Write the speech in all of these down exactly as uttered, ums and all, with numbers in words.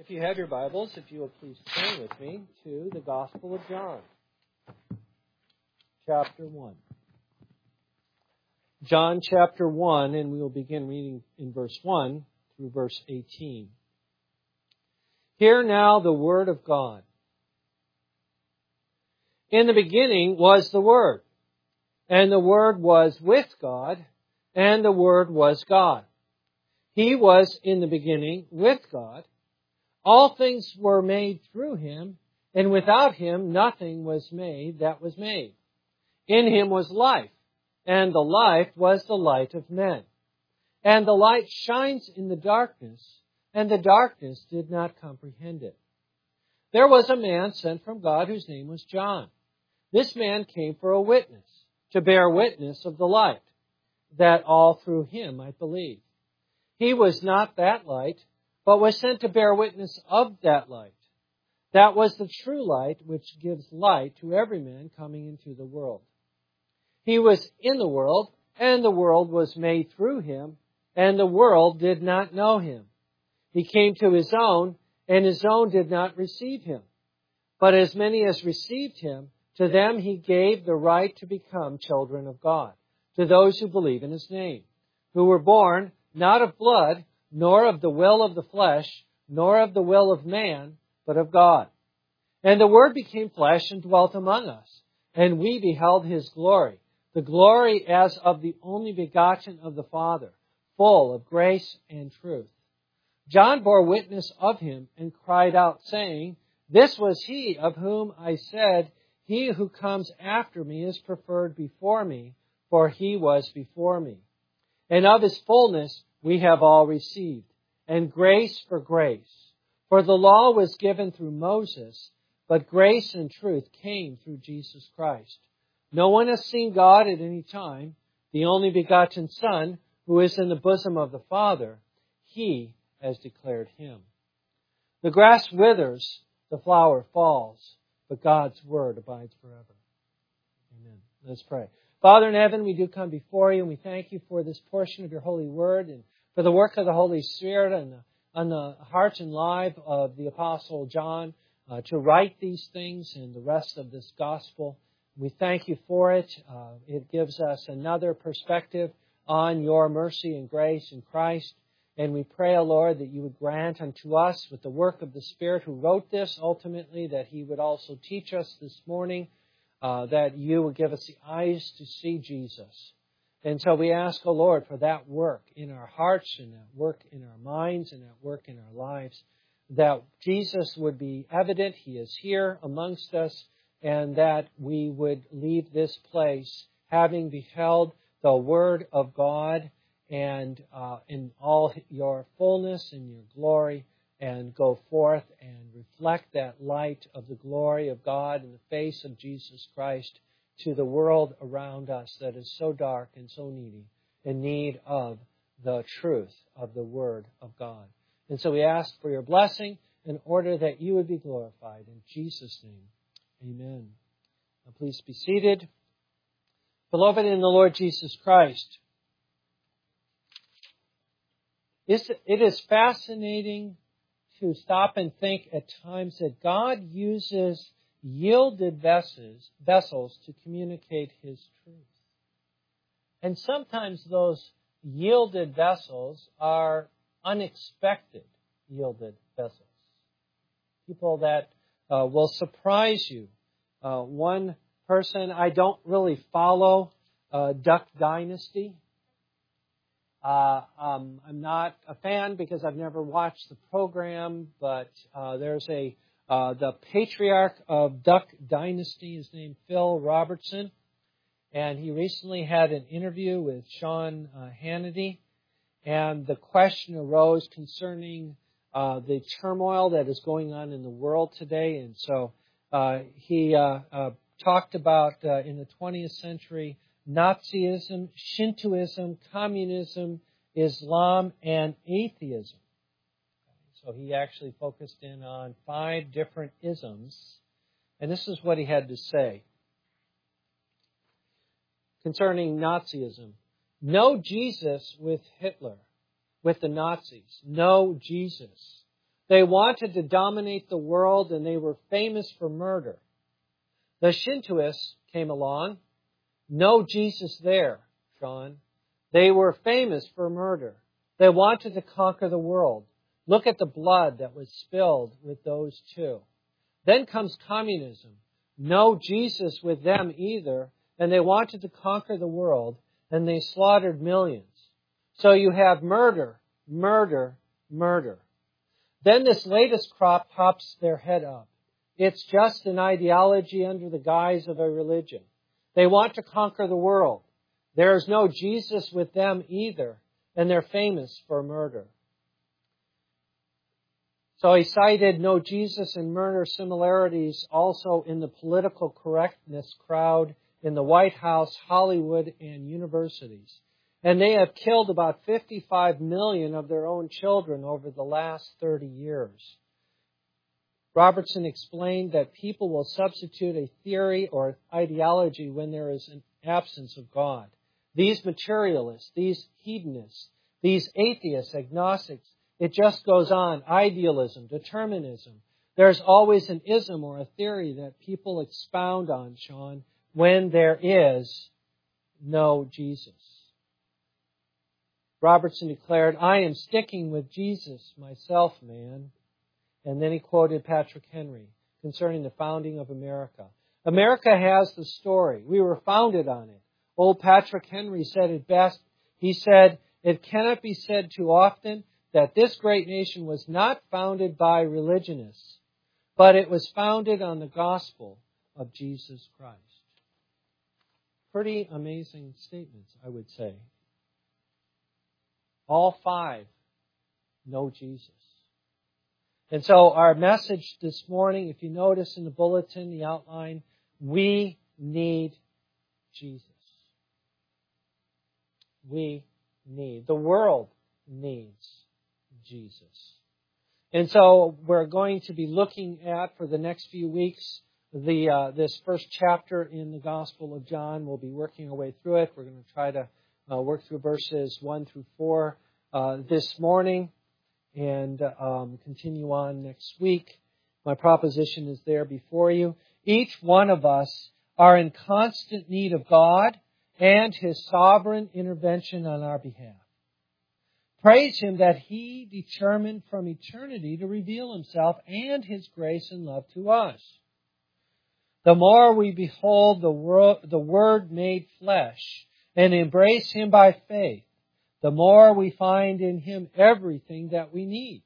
If you have your Bibles, if you will please turn with me to the Gospel of John, chapter one. John chapter one, and we will begin reading in verse one through verse eighteen. Hear now the Word of God. In the beginning was the Word, and the Word was with God, and the Word was God. He was in the beginning with God. All things were made through Him, and without Him nothing was made that was made. In Him was life, and the life was the light of men. And the light shines in the darkness, and the darkness did not comprehend it. There was a man sent from God whose name was John. This man came for a witness, to bear witness of the light, that all through him might believe. He was not that light, but was sent to bear witness of that light. That was the true light which gives light to every man coming into the world. He was in the world, and the world was made through him, and the world did not know him. He came to his own, and his own did not receive him. But as many as received him, to them he gave the right to become children of God, to those who believe in his name, who were born not of blood, nor of the will of the flesh, nor of the will of man, but of God. And the Word became flesh and dwelt among us, and we beheld His glory, the glory as of the only begotten of the Father, full of grace and truth. John bore witness of Him and cried out, saying, This was He of whom I said, He who comes after me is preferred before me, for He was before me. And of His fullness we have all received, and grace for grace. For the law was given through Moses, but grace and truth came through Jesus Christ. No one has seen God at any time. The only begotten Son, who is in the bosom of the Father, He has declared Him. The grass withers, the flower falls, but God's Word abides forever. Amen. Let's pray. Father in heaven, we do come before you, and we thank you for this portion of your holy word and for the work of the Holy Spirit and on the heart and life of the Apostle John uh, to write these things and the rest of this gospel. We thank you for it. Uh, it gives us another perspective on your mercy and grace in Christ. And we pray, O Lord, that you would grant unto us with the work of the Spirit who wrote this ultimately, that He would also teach us this morning, uh, that you would give us the eyes to see Jesus. And so we ask, O Lord, for that work in our hearts and that work in our minds and that work in our lives, that Jesus would be evident. He is here amongst us, and that we would leave this place having beheld the Word of God and uh, in all your fullness and your glory, and go forth and reflect that light of the glory of God in the face of Jesus Christ to the world around us that is so dark and so needy, in need of the truth of the Word of God. And so we ask for your blessing in order that you would be glorified. In Jesus' name, amen. Now please be seated. Beloved in the Lord Jesus Christ, it is fascinating to stop and think at times that God uses yielded vessels, vessels to communicate His truth. And sometimes those yielded vessels are unexpected yielded vessels. People that uh, will surprise you. Uh, one person, I don't really follow uh, Duck Dynasty. Uh, um, I'm not a fan because I've never watched the program, but uh, there's a Uh, the patriarch of Duck Dynasty is named Phil Robertson, and he recently had an interview with Sean uh, Hannity, and the question arose concerning uh, the turmoil that is going on in the world today. And so uh, he uh, uh, talked about, uh, in the twentieth century, Nazism, Shintoism, communism, Islam, and atheism. So he actually focused in on five different isms, and this is what he had to say concerning Nazism. No Jesus with Hitler, with the Nazis. No Jesus. They wanted to dominate the world, and they were famous for murder. The Shintoists came along. No Jesus there, Sean. They were famous for murder. They wanted to conquer the world. Look at the blood that was spilled with those two. Then comes communism. No Jesus with them either, and they wanted to conquer the world, and they slaughtered millions. So you have murder, murder, murder. Then this latest crop pops their head up. It's just an ideology under the guise of a religion. They want to conquer the world. There's no Jesus with them either, and they're famous for murder. So he cited no Jesus and murder similarities also in the political correctness crowd in the White House, Hollywood, and universities. And they have killed about fifty-five million of their own children over the last thirty years. Robertson explained that people will substitute a theory or ideology when there is an absence of God. These materialists, these hedonists, these atheists, agnostics, it just goes on. Idealism, determinism. There's always an ism or a theory that people expound on, Sean, when there is no Jesus. Robertson declared, I am sticking with Jesus myself, man. And then he quoted Patrick Henry concerning the founding of America. America has the story. We were founded on it. Old Patrick Henry said it best. He said, it cannot be said too often that this great nation was not founded by religionists, but it was founded on the gospel of Jesus Christ. Pretty amazing statements, I would say. All five know Jesus. And so our message this morning, if you notice in the bulletin, the outline, we need Jesus. We need. The world needs Jesus. And so we're going to be looking at, for the next few weeks, the uh, this first chapter in the Gospel of John. We'll be working our way through it. We're going to try to uh, work through verses one through four uh, this morning and um, continue on next week. My proposition is there before you. Each one of us are in constant need of God and His sovereign intervention on our behalf. Praise Him that He determined from eternity to reveal Himself and His grace and love to us. The more we behold the wor- the Word made flesh and embrace Him by faith, the more we find in Him everything that we need.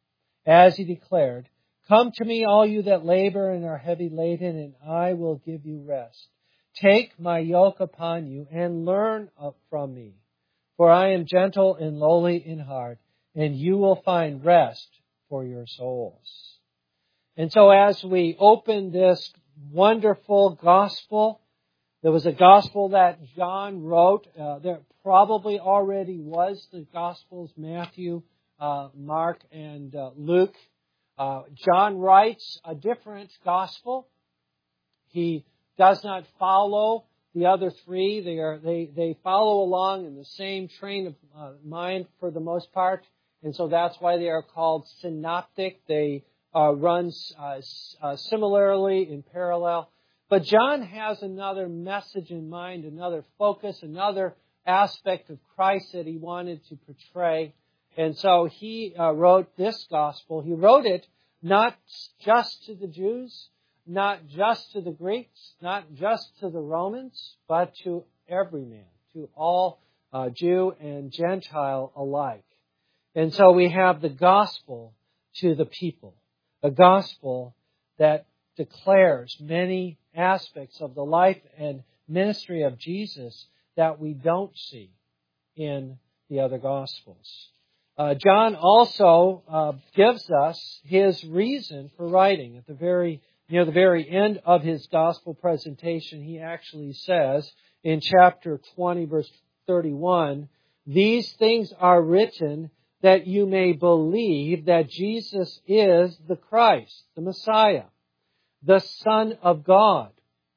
As He declared, come to me, all you that labor and are heavy laden, and I will give you rest. Take my yoke upon you and learn from me. For I am gentle and lowly in heart, and you will find rest for your souls. And so as we open this wonderful gospel, there was a gospel that John wrote. Uh, there probably already was the Gospels, Matthew, uh, Mark, and uh, Luke. Uh, John writes a different gospel. He does not follow the other three. They are they they follow along in the same train of uh, mind for the most part, and so that's why they are called synoptic. They uh, run uh, uh, similarly in parallel. But John has another message in mind, another focus, another aspect of Christ that he wanted to portray. And so he uh, wrote this gospel. He wrote it not just to the Jews, not just to the Greeks, not just to the Romans, but to every man, to all uh, Jew and Gentile alike. And so we have the gospel to the people, a gospel that declares many aspects of the life and ministry of Jesus that we don't see in the other Gospels. Uh, John also uh, gives us his reason for writing. At the very near the very end of his Gospel presentation, he actually says in chapter twenty, verse thirty-one, "These things are written that you may believe that Jesus is the Christ, the Messiah, the Son of God,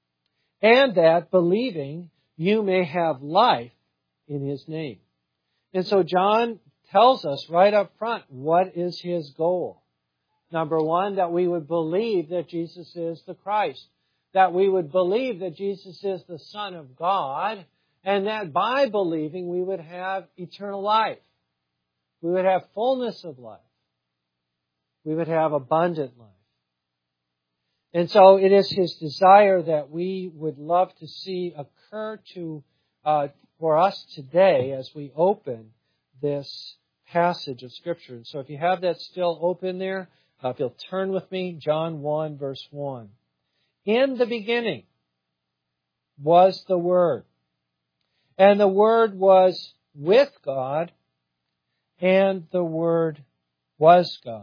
and that believing you may have life in His name." And so John tells us right up front what is his goal. Number one, that we would believe that Jesus is the Christ. That we would believe that Jesus is the Son of God. And that by believing we would have eternal life. We would have fullness of life. We would have abundant life. And so it is His desire that we would love to see occur to uh, for us today as we open this passage of Scripture. And so if you have that still open there, uh, if you'll turn with me, John one, verse one. In the beginning was the Word, and the Word was with God, and the Word was God.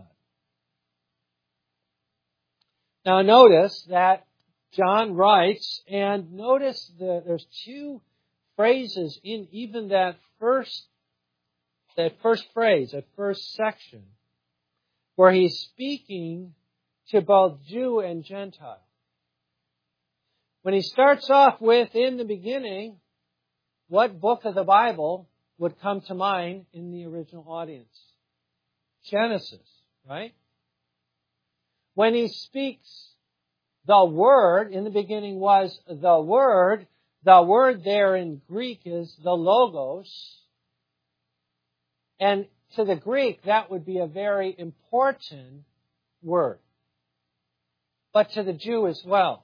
Now notice that John writes, and notice that there's two phrases in even that first, that first phrase, that first section, where he's speaking to both Jew and Gentile. When he starts off with, in the beginning, what book of the Bible would come to mind in the original audience? Genesis, right? When he speaks the Word, in the beginning was the Word, the word there in Greek is the logos. And to the Greek, that would be a very important word. But to the Jew as well.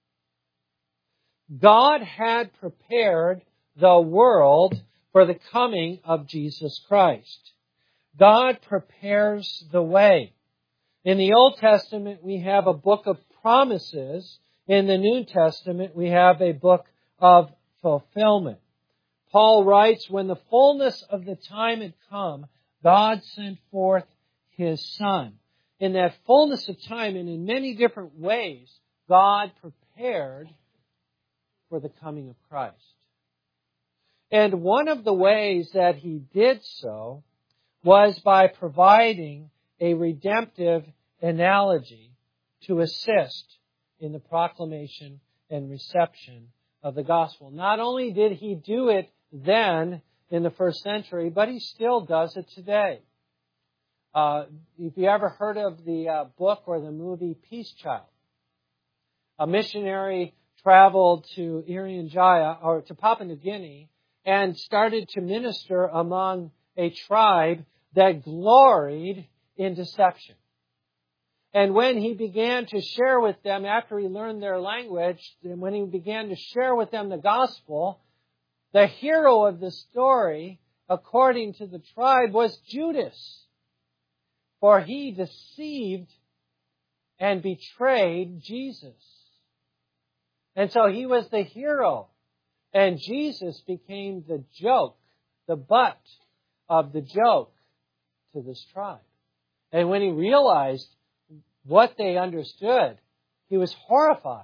God had prepared the world for the coming of Jesus Christ. God prepares the way. In the Old Testament, we have a book of promises. In the New Testament, we have a book of fulfillment. Paul writes, when the fullness of the time had come, God sent forth His Son. In that fullness of time, and in many different ways, God prepared for the coming of Christ. And one of the ways that He did so was by providing a redemptive analogy to assist in the proclamation and reception of the gospel. Not only did He do it then in the first century, but He still does it today. Uh, if you ever heard of the uh, book or the movie Peace Child, a missionary traveled to Irian Jaya or to Papua New Guinea and started to minister among a tribe that gloried in deception. And when he began to share with them, after he learned their language, and when he began to share with them the gospel, the hero of the story, according to the tribe, was Judas. For he deceived and betrayed Jesus. And so he was the hero. And Jesus became the joke, the butt of the joke to this tribe. And when he realized what they understood, he was horrified.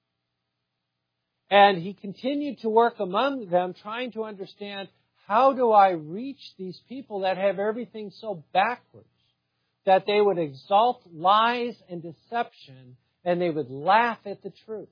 And he continued to work among them, trying to understand, how do I reach these people that have everything so backwards, that they would exalt lies and deception, and they would laugh at the truth.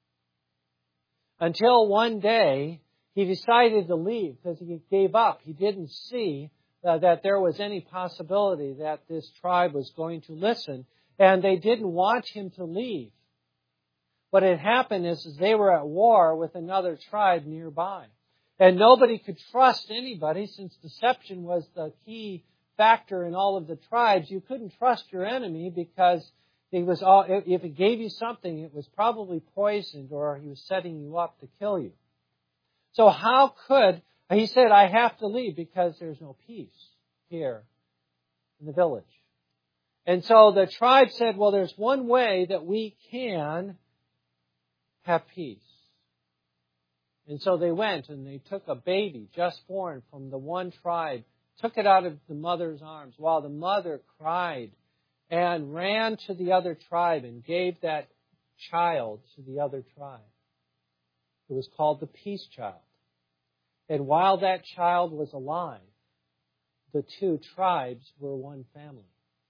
Until one day, he decided to leave because he gave up. He didn't see uh, that there was any possibility that this tribe was going to listen, and they didn't want him to leave. What had happened is, is they were at war with another tribe nearby. And nobody could trust anybody, since deception was the key factor in all of the tribes. You couldn't trust your enemy because he was all, if he gave you something, it was probably poisoned or he was setting you up to kill you. So how could, he said, I have to leave because there's no peace here in the village. And so the tribe said, well, there's one way that we can have peace. And so they went and they took a baby just born from the one tribe, took it out of the mother's arms while the mother cried, and ran to the other tribe and gave that child to the other tribe. It was called the Peace Child. And while that child was alive, the two tribes were one family.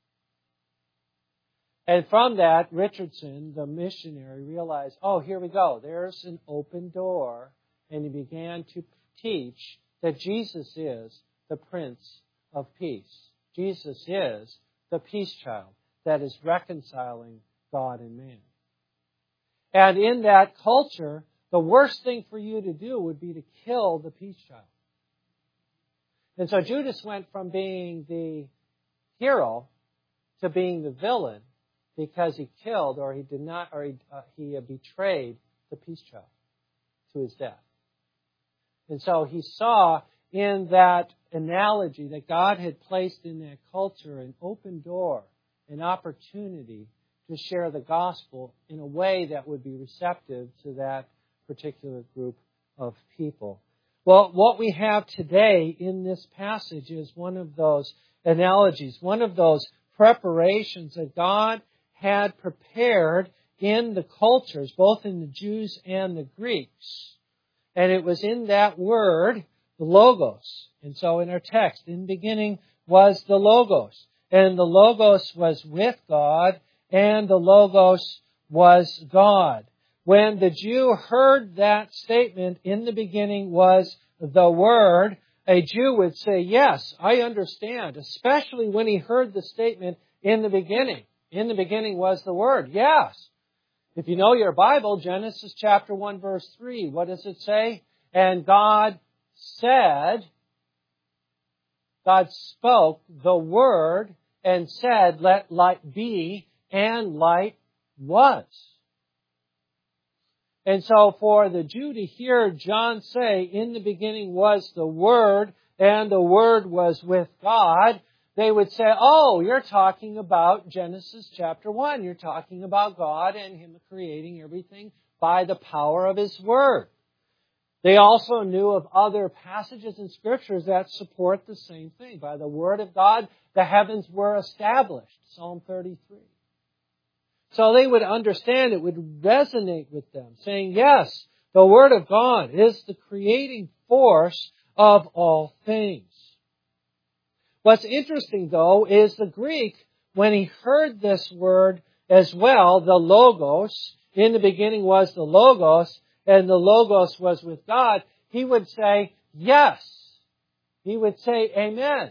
And from that, Richardson, the missionary, realized, oh, here we go. There's an open door. And he began to teach that Jesus is the Prince of Peace. Jesus is the Peace Child. that is reconciling God and man. And in that culture, the worst thing for you to do would be to kill the peace child. And so Judas went from being the hero to being the villain because he killed or he did not, or he, uh, he uh, betrayed the peace child to his death. And so he saw in that analogy that God had placed in that culture an open door, an opportunity to share the gospel in a way that would be receptive to that particular group of people. Well, what we have today in this passage is one of those analogies, one of those preparations that God had prepared in the cultures, both in the Jews and the Greeks. And it was in that word, the Logos. And so in our text, in the beginning was the Logos. And the Logos was with God, and the Logos was God. When the Jew heard that statement, in the beginning was the Word, a Jew would say, yes, I understand, especially when he heard the statement, in the beginning. In the beginning was the Word. Yes. If you know your Bible, Genesis chapter one, verse three, what does it say? And God said, God spoke the Word and said, let light be, and light was. And so for the Jew to hear John say, in the beginning was the Word, and the Word was with God, they would say, oh, you're talking about Genesis chapter one. You're talking about God and Him creating everything by the power of His Word. They also knew of other passages in Scriptures that support the same thing. By the Word of God, the heavens were established. Psalm thirty-three. So they would understand, it would resonate with them, saying, yes, the Word of God is the creating force of all things. What's interesting, though, is the Greek, when he heard this word as well, the Logos, in the beginning was the Logos, and the Logos was with God, he would say, yes. He would say, amen.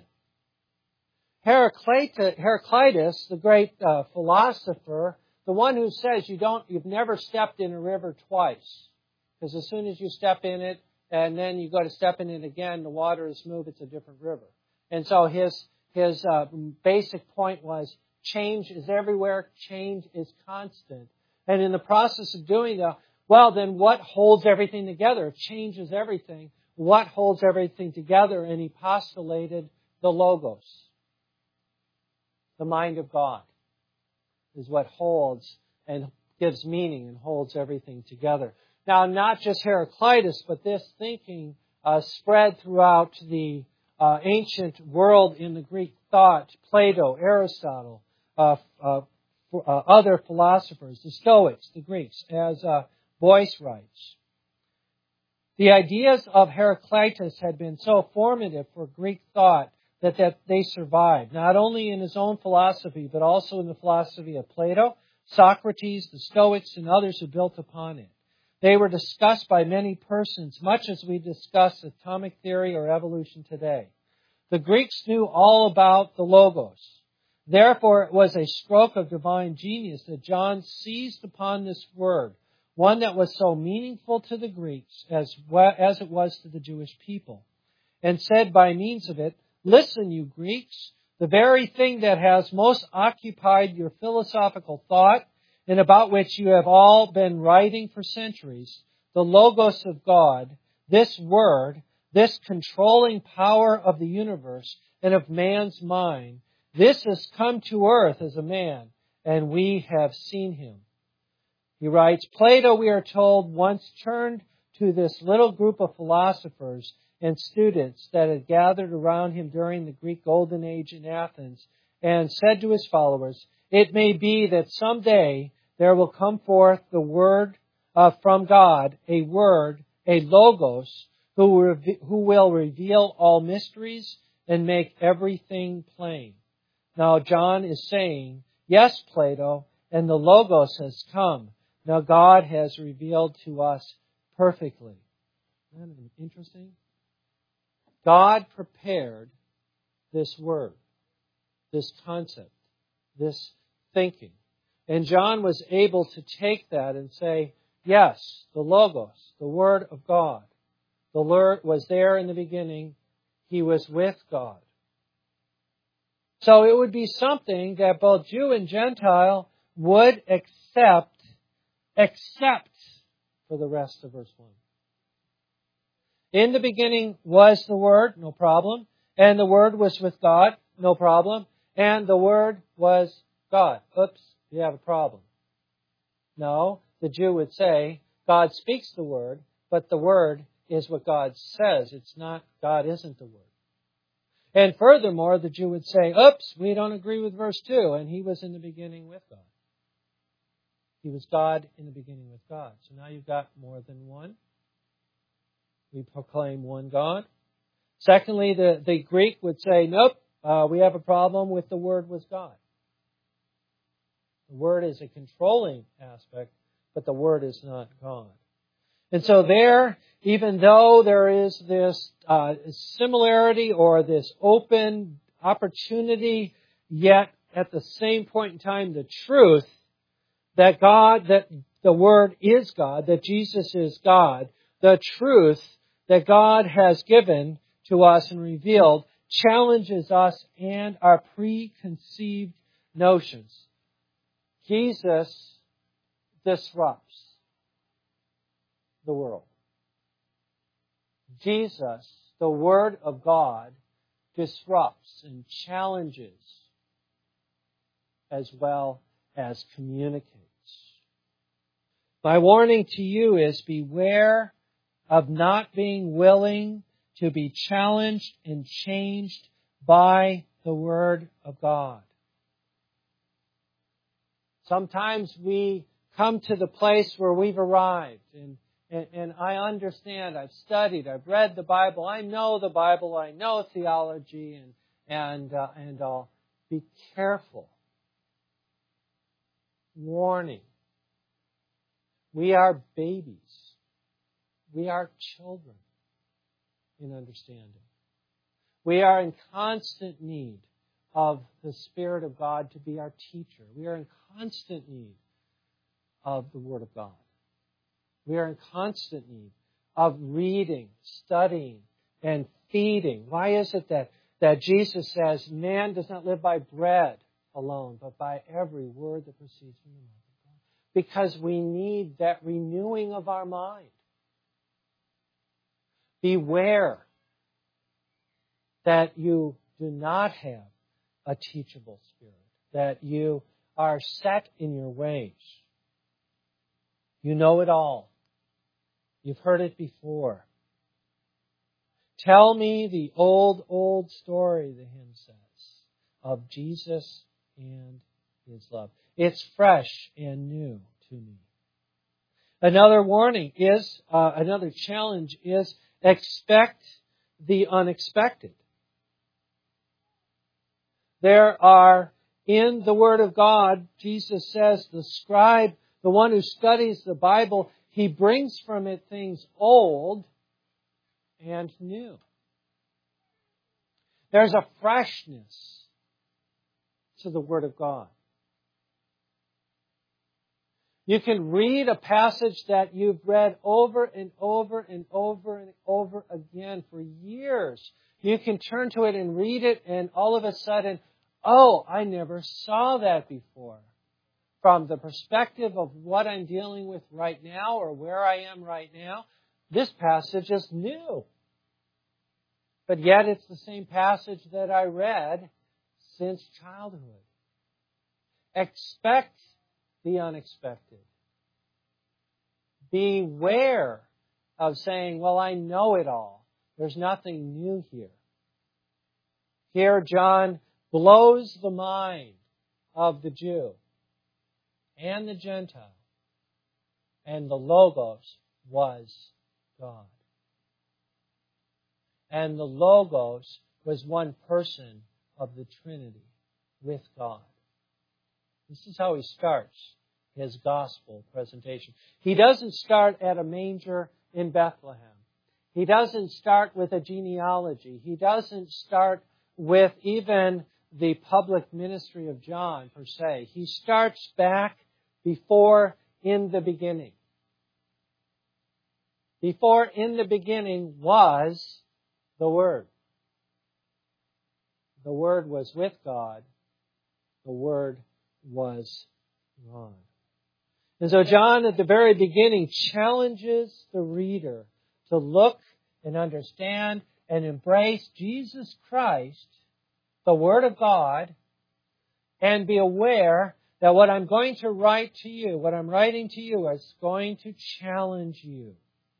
Heraclitus, the great uh, philosopher, the one who says you don't, you've never stepped in a river twice. Because as soon as you step in it, and then you go to step in it again, the water is smooth, it's a different river. And so his his uh, basic point was, change is everywhere, change is constant. And in the process of doing that, well, then what holds everything together? If change is everything, what holds everything together? And he postulated the Logos. The mind of God is what holds and gives meaning and holds everything together. Now, not just Heraclitus, but this thinking uh, spread throughout the Uh, ancient world in the Greek thought, Plato, Aristotle, uh, uh, uh, other philosophers, the Stoics, the Greeks, as uh, Boyce writes. The ideas of Heraclitus had been so formative for Greek thought that, that they survived, not only in his own philosophy, but also in the philosophy of Plato, Socrates, the Stoics, and others who built upon it. They were discussed by many persons, much as we discuss atomic theory or evolution today. The Greeks knew all about the Logos. Therefore, it was a stroke of divine genius that John seized upon this word, one that was so meaningful to the Greeks as, well, as it was to the Jewish people, and said by means of it, listen, you Greeks, the very thing that has most occupied your philosophical thought and about which you have all been writing for centuries, the Logos of God, this word, this controlling power of the universe and of man's mind, this has come to earth as a man, and we have seen him. He writes, Plato, we are told, once turned to this little group of philosophers and students that had gathered around him during the Greek Golden Age in Athens and said to his followers, it may be that someday there will come forth the word uh, from God, a word, a Logos, who, reve- who will reveal all mysteries and make everything plain. Now John is saying, yes, Plato, and the Logos has come. Now God has revealed to us perfectly. Isn't that interesting? God prepared this word, this concept, this thinking. And John was able to take that and say, yes, the Logos, the Word of God, the Word was there in the beginning. He was with God. So it would be something that both Jew and Gentile would accept, except for the rest of verse one. In the beginning was the Word, no problem. And the Word was with God, no problem. And the Word was God. Oops, you have a problem. No, the Jew would say, God speaks the Word, but the Word is what God says. It's not, God isn't the Word. And furthermore, the Jew would say, oops, we don't agree with verse two, and He was in the beginning with God. He was God in the beginning with God. So now you've got more than one. We proclaim one God. Secondly, the, the Greek would say, nope, uh, we have a problem with the Word was God. The Word is a controlling aspect, but the Word is not God. And so there, even though there is this uh, similarity or this open opportunity, yet at the same point in time, the truth that God, that the Word is God, that Jesus is God, the truth that God has given to us and revealed challenges us and our preconceived notions. Jesus disrupts the world. Jesus, the Word of God, disrupts and challenges as well as communicates. My warning to you is beware of not being willing to be challenged and changed by the Word of God. Sometimes we come to the place where we've arrived, and, and, and I understand, I've studied, I've read the Bible, I know the Bible, I know theology, and and uh, and I'll be careful. Warning. We are babies. We are children in understanding. We are in constant need of the Spirit of God to be our teacher. We are in constant need of the Word of God. We are in constant need of reading, studying, and feeding. Why is it that, that Jesus says, man does not live by bread alone, but by every word that proceeds from the mouth of God? Because we need that renewing of our mind. Beware that you do not have a teachable spirit, that you are set in your ways. You know it all. You've heard it before. Tell me the old, old story, the hymn says, of Jesus and His love. It's fresh and new to me. Another warning is, uh, another challenge is, expect the unexpected. There are, in the Word of God, Jesus says, the scribe, the one who studies the Bible, he brings from it things old and new. There's a freshness to the Word of God. You can read a passage that you've read over and over and over and over again for years. You can turn to it and read it, and all of a sudden, oh, I never saw that before. From the perspective of what I'm dealing with right now or where I am right now, this passage is new. But yet it's the same passage that I read since childhood. Expect the unexpected. Beware of saying, well, I know it all. There's nothing new here. Here, John blows the mind of the Jew and the Gentile, and the Logos was God. And the Logos was one person of the Trinity with God. This is how he starts his gospel presentation. He doesn't start at a manger in Bethlehem. He doesn't start with a genealogy. He doesn't start with even the public ministry of John, per se. He starts back before in the beginning. Before in the beginning was the Word. The Word was with God. The Word was God. And so John at the very beginning challenges the reader to look and understand and embrace Jesus Christ, the Word of God, and be aware that what I'm going to write to you, what I'm writing to you is going to challenge you.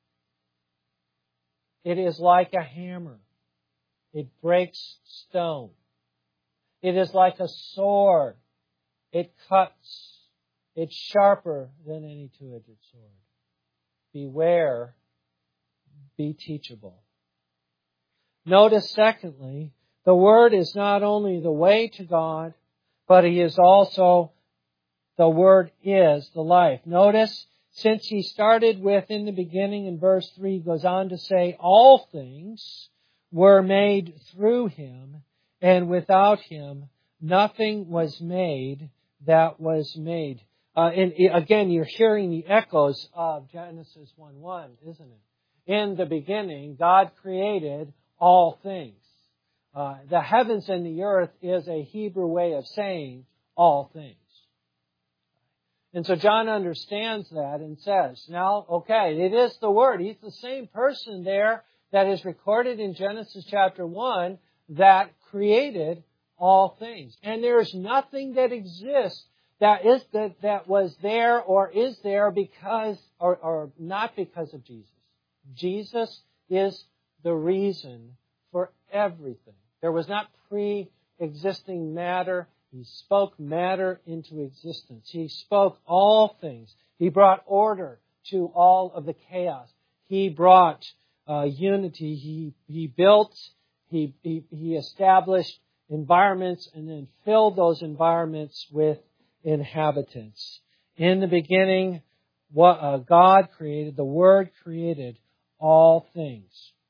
It is like a hammer. It breaks stone. It is like a sword. It cuts. It's sharper than any two-edged sword. Beware. Be teachable. Notice, secondly, the Word is not only the way to God, but He is also, the Word is the life. Notice, since He started with in the beginning in verse three, He goes on to say, all things were made through Him, and without Him nothing was made that was made. Uh, and again, you're hearing the echoes of Genesis one one, isn't it? In the beginning, God created all things. Uh, the heavens and the earth is a Hebrew way of saying all things. And so John understands that and says, now, okay, it is the Word. He's the same person there that is recorded in Genesis chapter one that created all things. And there is nothing that exists that is that, that was there or is there because or, or not because of Jesus. Jesus is the reason for everything. There was not pre-existing matter. He spoke matter into existence. He spoke all things. He brought order to all of the chaos. He brought uh, unity. He he built. He, he he established environments and then filled those environments with inhabitants. In the beginning, what uh, God created, the Word created all things.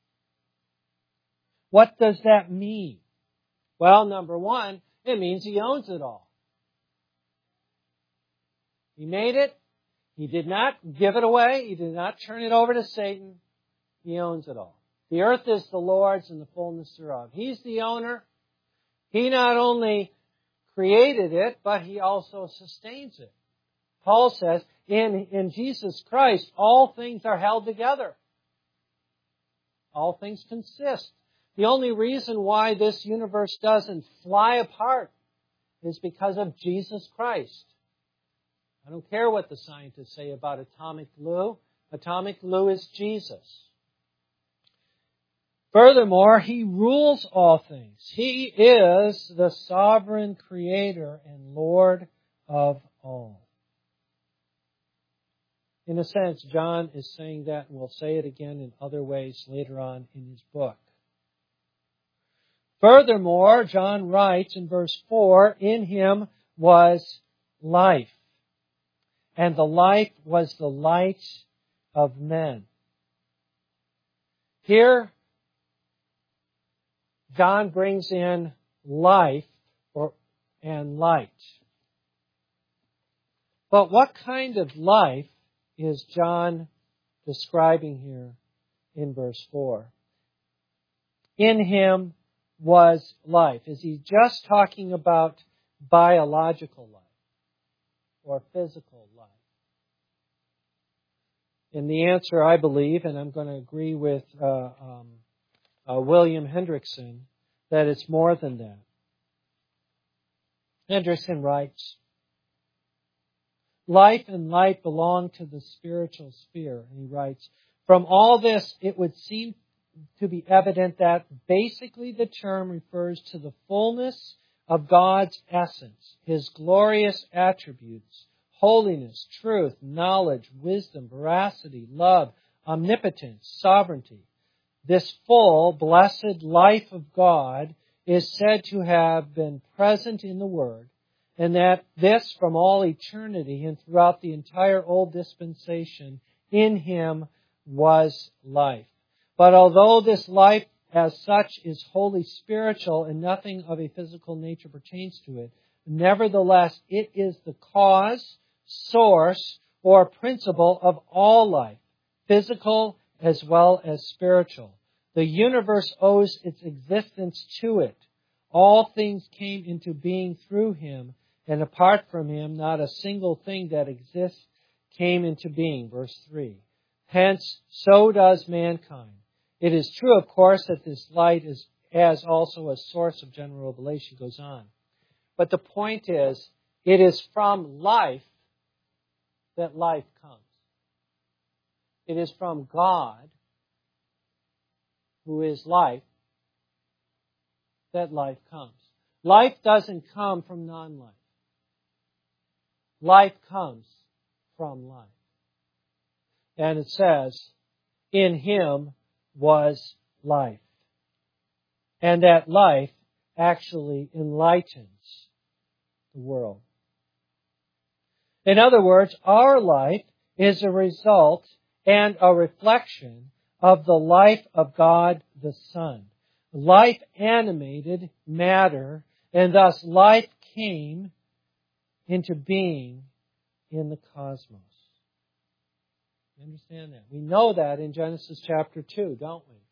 What does that mean? Well, number one, it means He owns it all. He made it. He did not give it away. He did not turn it over to Satan. He owns it all. The earth is the Lord's and the fullness thereof. He's the owner. He not only created it, but He also sustains it. Paul says, in, in Jesus Christ, all things are held together. All things consist. The only reason why this universe doesn't fly apart is because of Jesus Christ. I don't care what the scientists say about atomic glue. Atomic glue is Jesus. Furthermore, He rules all things. He is the sovereign Creator and Lord of all. In a sense, John is saying that, and we'll say it again in other ways later on in his book. Furthermore, John writes in verse four, in Him was life, and the life was the light of men. Here, John brings in life or, and light. But what kind of life is John describing here in verse four? In Him was life. Is he just talking about biological life or physical life? And the answer, I believe, and I'm going to agree with uh, um, uh, William Hendrickson, that it's more than that. Hendrickson writes, life and light belong to the spiritual sphere. And he writes, from all this, it would seem to be evident that basically the term refers to the fullness of God's essence, His glorious attributes, holiness, truth, knowledge, wisdom, veracity, love, omnipotence, sovereignty. This full, blessed life of God is said to have been present in the Word, and that this from all eternity and throughout the entire old dispensation in Him was life. But although this life as such is wholly spiritual and nothing of a physical nature pertains to it. Nevertheless, it is the cause, source, or principle of all life, physical as well as spiritual. The universe owes its existence to it. All things came into being through Him, and apart from Him, not a single thing that exists came into being. Verse three. Hence, so does mankind. It is true, of course, that this light is as also a source of general revelation, goes on. But the point is, it is from life that life comes. It is from God, who is life, that life comes. Life doesn't come from non-life. Life comes from life. And it says, in Him was life. And that life actually enlightens the world. In other words, our life is a result and a reflection of the life of God the Son. Life animated matter, and thus life came into being in the cosmos. You understand that? We know that in Genesis chapter two, don't we?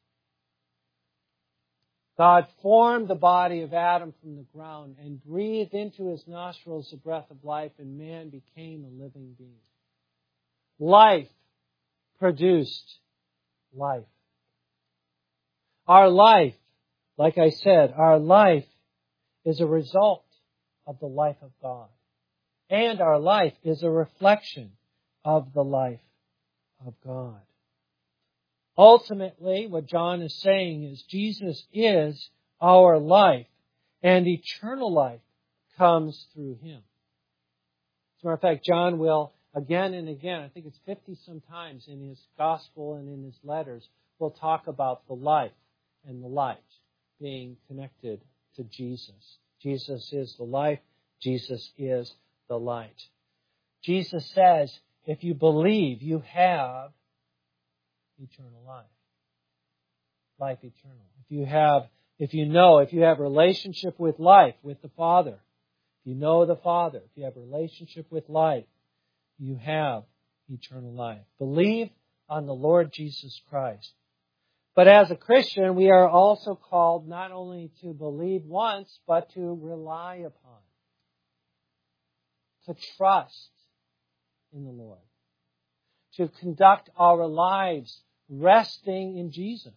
God formed the body of Adam from the ground and breathed into his nostrils the breath of life, and man became a living being. Life produced life. Our life, like I said, our life is a result of the life of God. And our life is a reflection of the life of God. Ultimately, what John is saying is Jesus is our life, and eternal life comes through Him. As a matter of fact, John will again and again, I think it's fifty sometimes in his gospel and in his letters, will talk about the life and the light being connected to Jesus. Jesus is the life. Jesus is the light. Jesus says, if you believe, you have eternal life. Life eternal. If you have, if you know, if you have relationship with life, with the Father, if you know the Father, if you have relationship with life, you have eternal life. Believe on the Lord Jesus Christ. But as a Christian, we are also called not only to believe once, but to rely upon, to trust in the Lord, to conduct our lives resting in Jesus.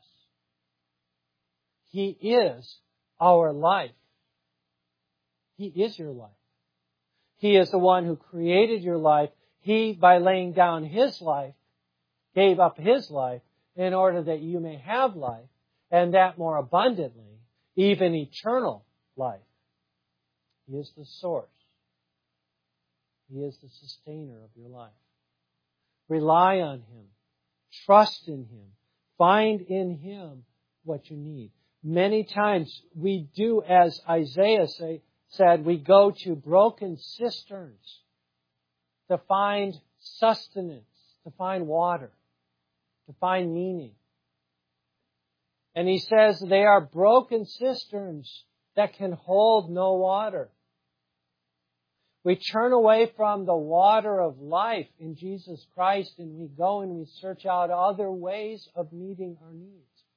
He is our life. He is your life. He is the one who created your life. He, by laying down His life, gave up His life in order that you may have life, and that more abundantly, even eternal life. He is the source. He is the sustainer of your life. Rely on Him. Trust in Him. Find in Him what you need. Many times we do, as Isaiah say, said, we go to broken cisterns to find sustenance, to find water, to find meaning. And he says they are broken cisterns that can hold no water. We turn away from the water of life in Jesus Christ, and we go and we search out other ways of meeting our needs.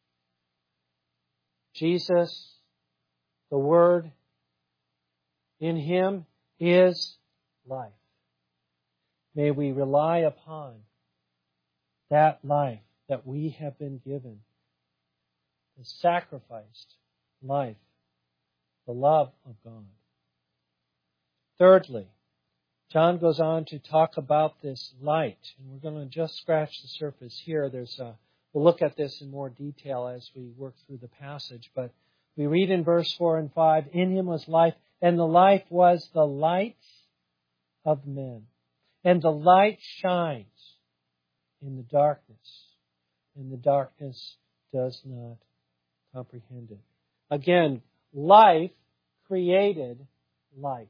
Jesus, the Word, in Him is life. May we rely upon that life that we have been given, the sacrificed life, the love of God. Thirdly, John goes on to talk about this light, and we're going to just scratch the surface here. There's a, we'll look at this in more detail as we work through the passage, but we read in verse four and five, in Him was life, and the life was the light of men. And the light shines in the darkness, and the darkness does not comprehend it. Again, life created light.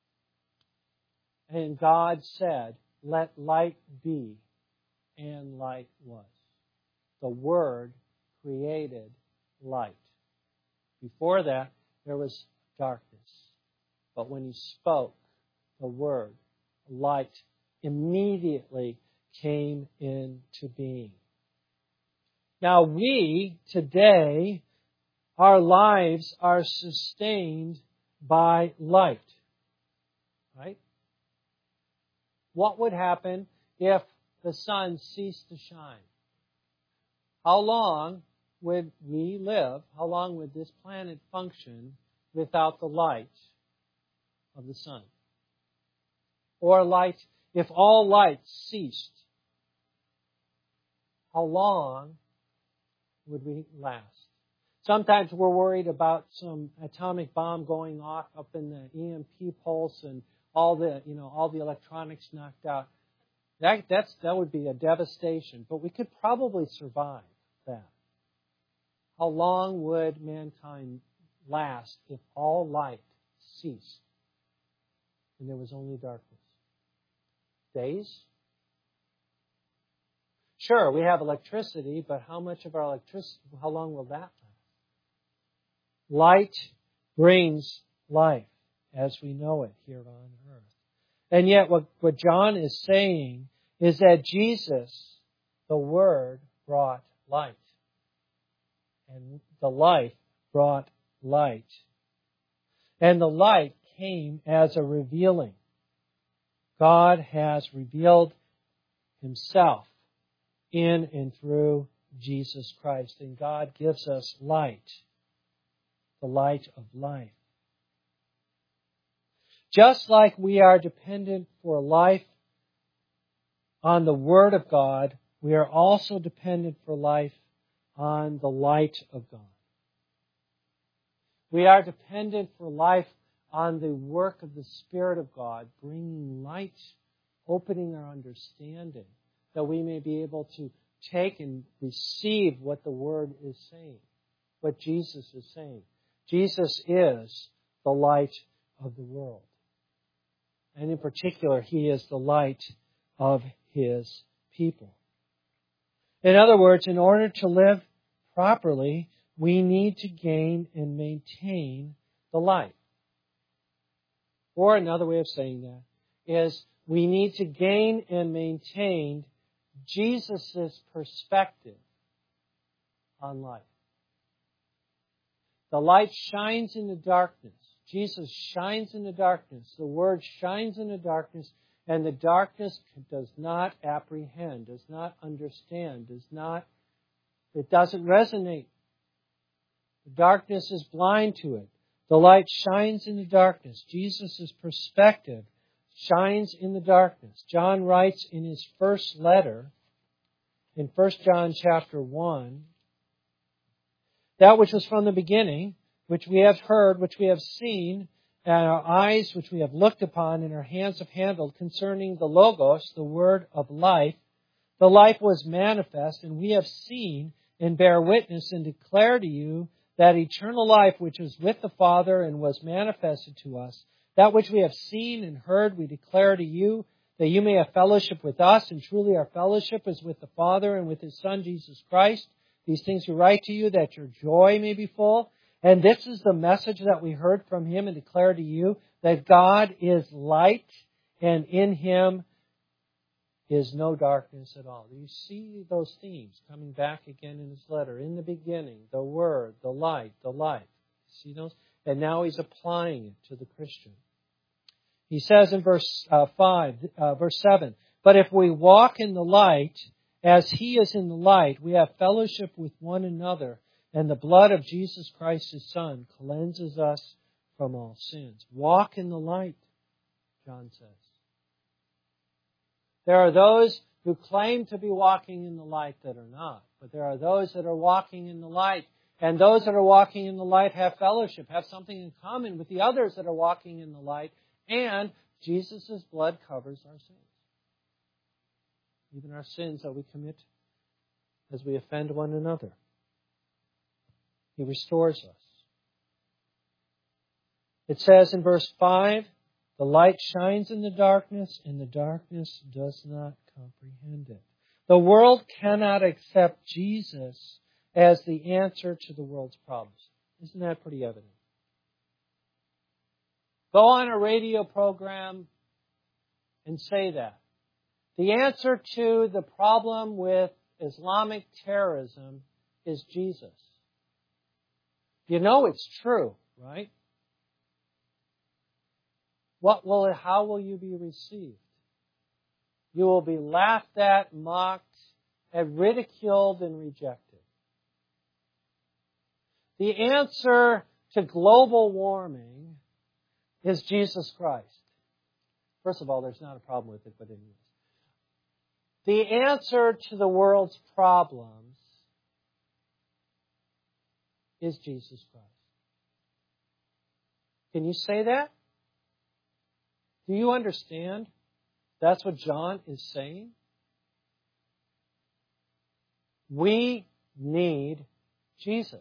And God said, let light be, and light was. The Word created light. Before that, there was darkness. But when He spoke the word, light immediately came into being. Now we, today, our lives are sustained by light. Right? What would happen if the sun ceased to shine? How long would we live? How long would this planet function without the light of the sun? Or light, if all light ceased, how long would we last? Sometimes we're worried about some atomic bomb going off up in the E M P pulse and all the, you know, all the electronics knocked out. That that's that would be a devastation, but we could probably survive that. How long would mankind last if all light ceased and there was only darkness? Days? Sure, we have electricity, but how much of our electricity, how long will that last? Light brings life as we know it here on earth. And yet what, what John is saying is that Jesus, the Word, brought light. And the life brought light. And the light came as a revealing. God has revealed Himself in and through Jesus Christ. And God gives us light, the light of life. Just like we are dependent for life on the Word of God, we are also dependent for life on the light of God. We are dependent for life on the work of the Spirit of God, bringing light, opening our understanding, that we may be able to take and receive what the Word is saying, what Jesus is saying. Jesus is the light of the world. And in particular, He is the light of His people. In other words, in order to live properly, we need to gain and maintain the light. Or another way of saying that is we need to gain and maintain Jesus' perspective on life. The light shines in the darkness. Jesus shines in the darkness. The Word shines in the darkness, and the darkness does not apprehend, does not understand, does not, it doesn't resonate. The darkness is blind to it. The light shines in the darkness. Jesus' perspective shines in the darkness. John writes in his first letter, in First John chapter one, that which was from the beginning, which we have heard, which we have seen, and our eyes, which we have looked upon, and our hands have handled, concerning the Logos, the Word of life. The life was manifest, and we have seen and bear witness and declare to you that eternal life which was with the Father and was manifested to us. That which we have seen and heard we declare to you, that you may have fellowship with us, and truly our fellowship is with the Father and with His Son Jesus Christ. These things we write to you that your joy may be full. And this is the message that we heard from Him and declare to you, that God is light, and in Him is no darkness at all. You see those themes coming back again in his letter. In the beginning, the Word, the light, the life. See those? And now he's applying it to the Christian. He says in verse uh, five, uh, verse seven, but if we walk in the light, as He is in the light, we have fellowship with one another, and the blood of Jesus Christ, His Son, cleanses us from all sins. Walk in the light, John says. There are those who claim to be walking in the light that are not. But there are those that are walking in the light. And those that are walking in the light have fellowship, have something in common with the others that are walking in the light. And Jesus' blood covers our sins. Even our sins that we commit as we offend one another. He restores us. It says in verse five, the light shines in the darkness, and the darkness does not comprehend it. The world cannot accept Jesus as the answer to the world's problems. Isn't that pretty evident? Go on a radio program and say that. The answer to the problem with Islamic terrorism is Jesus. You know it's true, right? What will it, how will you be received? You will be laughed at, mocked, and ridiculed and rejected. The answer to global warming is Jesus Christ. First of all, there's not a problem with it, but anyways. The answer to the world's problems is Jesus Christ. Can you say that? Do you understand? That's what John is saying. We need Jesus.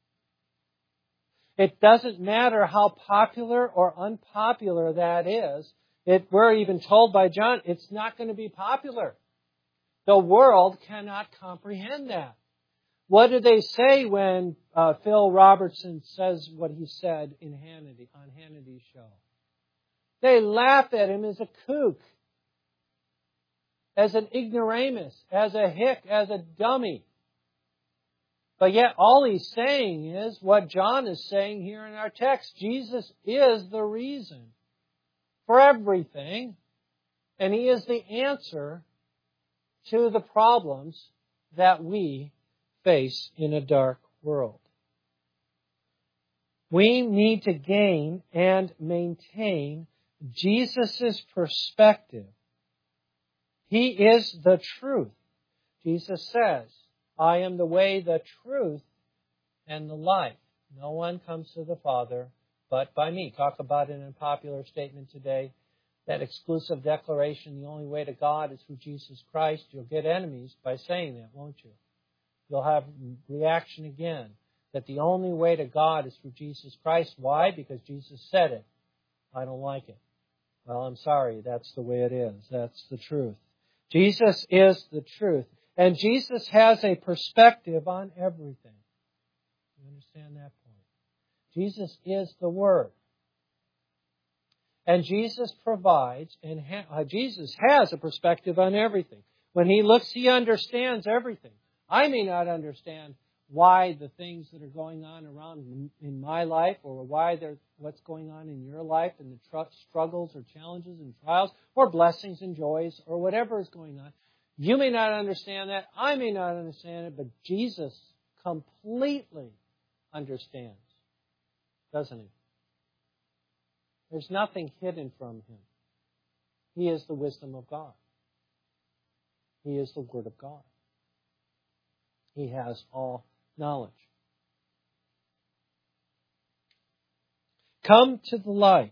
It doesn't matter how popular or unpopular that is. It, we're even told by John, it's not going to be popular. The world cannot comprehend that. What do they say when uh, Phil Robertson says what he said in Hannity, on Hannity's show? They laugh at him as a kook, as an ignoramus, as a hick, as a dummy. But yet all he's saying is what John is saying here in our text. Jesus is the reason for everything, and He is the answer to the problems that we face in a dark world. We need to gain and maintain Jesus' perspective. He is the truth. Jesus says, I am the way, the truth, and the life. No one comes to the Father but by me. Talk about an unpopular statement today. That exclusive declaration, the only way to God is through Jesus Christ. You'll get enemies by saying that, won't you? You'll have reaction again. That the only way to God is through Jesus Christ. Why? Because Jesus said it. I don't like it. Well, I'm sorry. That's the way it is. That's the truth. Jesus is the truth. And Jesus has a perspective on everything. You understand that point? Jesus is the Word. And Jesus provides, and ha- uh, Jesus has a perspective on everything. When He looks, He understands everything. I may not understand why the things that are going on around in my life, or why there's what's going on in your life, and the tr- struggles or challenges and trials, or blessings and joys, or whatever is going on. You may not understand that. I may not understand it, but Jesus completely understands, doesn't He? There's nothing hidden from Him. He is the wisdom of God. He is the Word of God. He has all knowledge. Come to the light.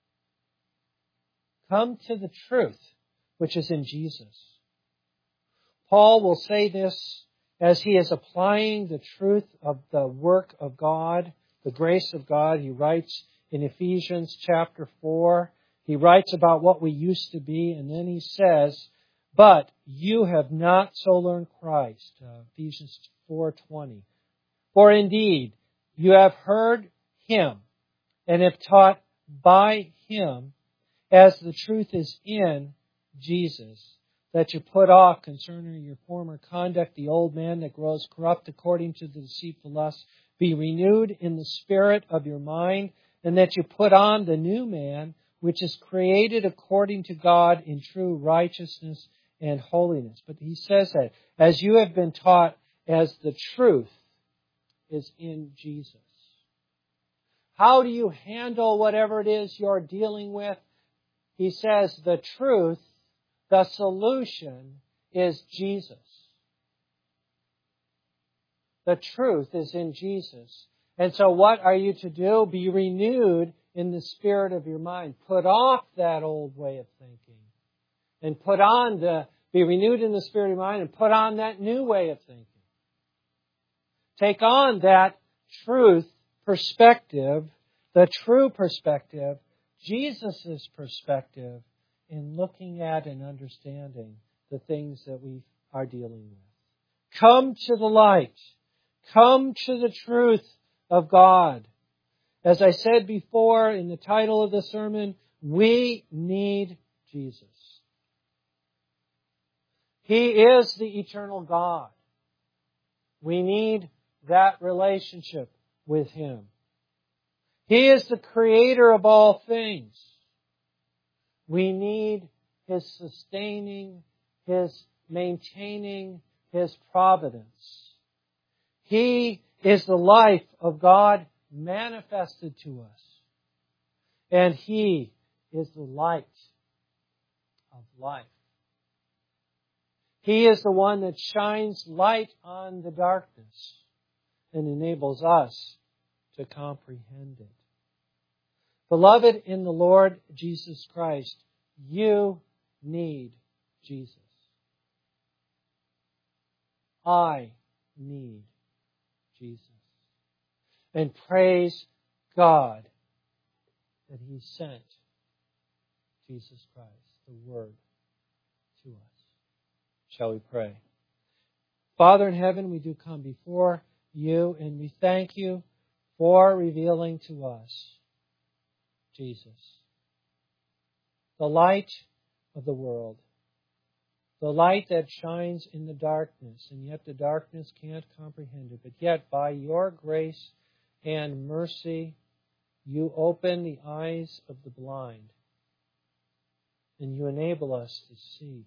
Come to the truth, which is in Jesus. Paul will say this as he is applying the truth of the work of God, the grace of God. He writes in Ephesians chapter four, he writes about what we used to be, and then he says, but you have not so learned Christ. Uh, Ephesians four twenty. For indeed, you have heard Him and have taught by Him, as the truth is in Jesus, that you put off concerning your former conduct the old man that grows corrupt according to the deceitful lust. Be renewed in the spirit of your mind, and that you put on the new man, which is created according to God in true righteousness and holiness. But he says that, as you have been taught, as the truth is in Jesus. How do you handle whatever it is you're dealing with? He says the truth, the solution, is Jesus. The truth is in Jesus. And so what are you to do? Be renewed in the spirit of your mind. Put off that old way of thinking. And put on the, be renewed in the spirit of your mind and put on that new way of thinking. Take on that truth perspective, the true perspective, Jesus' perspective in looking at and understanding the things that we are dealing with. Come to the light. Come to the truth of God. As I said before in the title of the sermon, we need Jesus. He is the eternal God. We need that relationship with Him. He is the creator of all things. We need His sustaining, His maintaining, His providence. He is the life of God manifested to us. And He is the light of life. He is the one that shines light on the darkness and enables us to comprehend it. Beloved in the Lord Jesus Christ, you need Jesus. I need Jesus. And praise God that He sent Jesus Christ, the Word, to us. Shall we pray? Father in heaven, we do come before You, and we thank You for revealing to us Jesus, the light of the world, the light that shines in the darkness, and yet the darkness can't comprehend it. But yet, by Your grace and mercy, You open the eyes of the blind, and You enable us to see.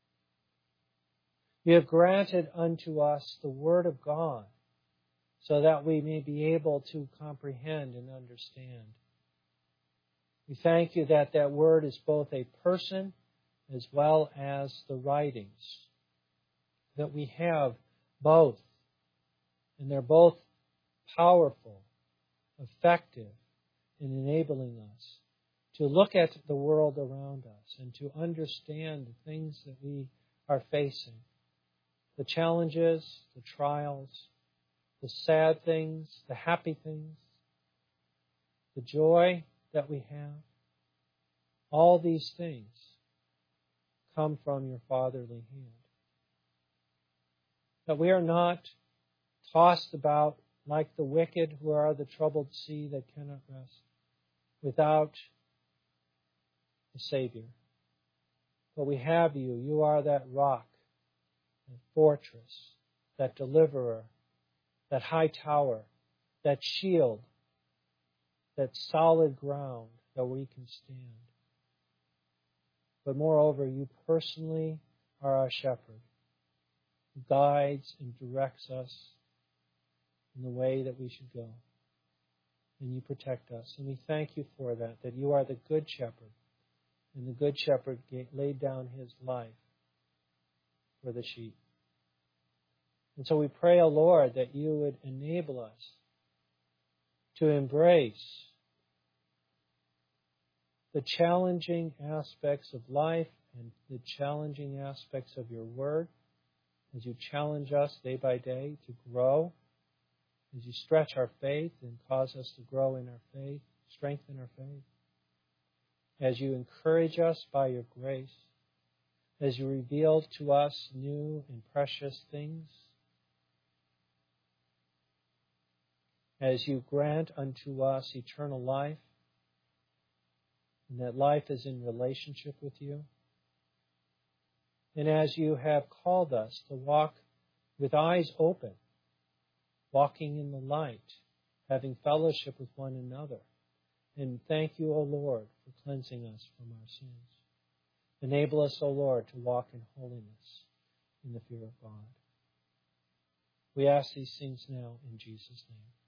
You have granted unto us the Word of God, so that we may be able to comprehend and understand. We thank You that that Word is both a person as well as the writings, that we have both, and they're both powerful, effective in enabling us to look at the world around us and to understand the things that we are facing, the challenges, the trials, the sad things, the happy things, the joy that we have. All these things come from Your fatherly hand. That we are not tossed about like the wicked who are the troubled sea that cannot rest without a Savior. But we have You. You are that rock, that fortress, that deliverer, that high tower, that shield, that solid ground that we can stand. But moreover, You personally are our shepherd, who guides and directs us in the way that we should go. And You protect us. And we thank You for that, that You are the good shepherd. And the good shepherd laid down His life for the sheep. And so we pray, O Lord, that You would enable us to embrace the challenging aspects of life and the challenging aspects of Your Word as You challenge us day by day to grow, as You stretch our faith and cause us to grow in our faith, strengthen our faith, as You encourage us by Your grace, as You reveal to us new and precious things, as You grant unto us eternal life, and that life is in relationship with You, and as You have called us to walk with eyes open, walking in the light, having fellowship with one another. And thank You, O Lord, for cleansing us from our sins. Enable us, O Lord, to walk in holiness in the fear of God. We ask these things now in Jesus' name.